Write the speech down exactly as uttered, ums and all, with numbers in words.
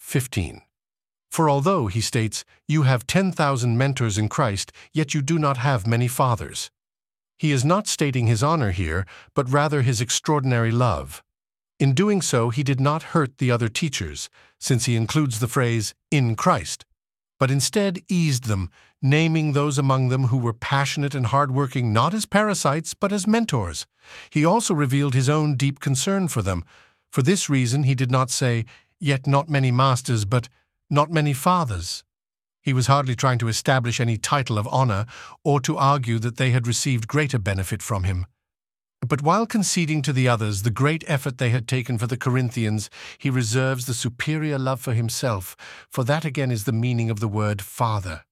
fifteen. For although, he states, you have ten thousand mentors in Christ, yet you do not have many fathers. He is not stating his honor here, but rather his extraordinary love. In doing so, he did not hurt the other teachers, since he includes the phrase, in Christ, but instead eased them, naming those among them who were passionate and hardworking not as parasites, but as mentors. He also revealed his own deep concern for them. For this reason, he did not say, yet not many masters, but not many fathers. He was hardly trying to establish any title of honor or to argue that they had received greater benefit from him. But while conceding to the others the great effort they had taken for the Corinthians, he reserves the superior love for himself, for that again is the meaning of the word Father.